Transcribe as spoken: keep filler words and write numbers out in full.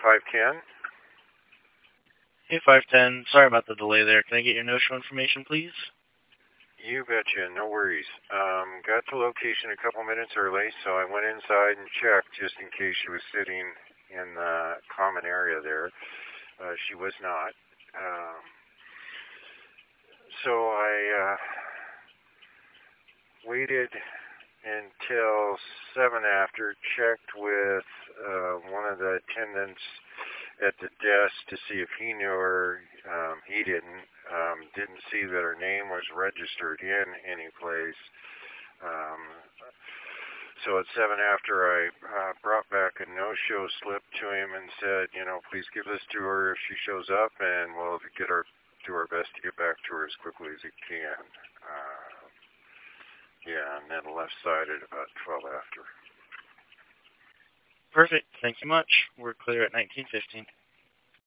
five ten. Hey, five ten. Sorry about the delay there. Can I get your no-show information, please? You betcha, no worries. Um, got to location a couple minutes early, so I went inside and checked just in case she was sitting in the common area there. Uh, she was not. Um, so I uh, waited until seven after, checked with uh, one of the attendants at the desk to see if he knew her. Um, he didn't. Um, didn't see that her name was registered in any place. Um, so at seven after, I uh, brought back a no-show slip to him and said, you know, please give this to her if she shows up, and we'll get her do our best to get back to her as quickly as we can. Uh, yeah, and then left side at about twelve after. Perfect. Thank you much. We're clear at nineteen fifteen.